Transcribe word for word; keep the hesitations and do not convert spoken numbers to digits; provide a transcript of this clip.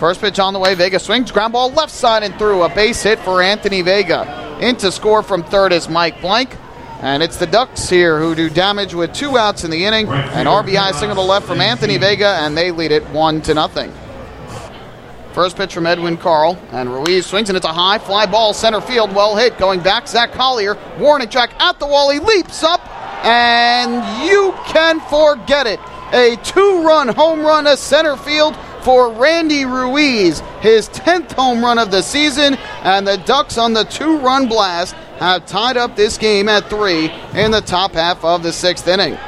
First pitch on the way. Vega swings. Ground ball left side and through. A base hit for Anthony Vega. In to score from third is Mike Blank. And it's the Ducks here who do damage with two outs in the inning. An R B I single to left from Anthony Vega, and they lead it one to nothing. First pitch from Edwin Carl, and Ruiz swings, and it's a high fly ball center field, well hit. Going back, Zach Collier, warning track at the wall. He leaps up, and you can forget it. A two-run home run to center field for Randy Ruiz, his tenth home run of the season, and the Ducks on the two-run blast have tied up this game at three in the top half of the sixth inning.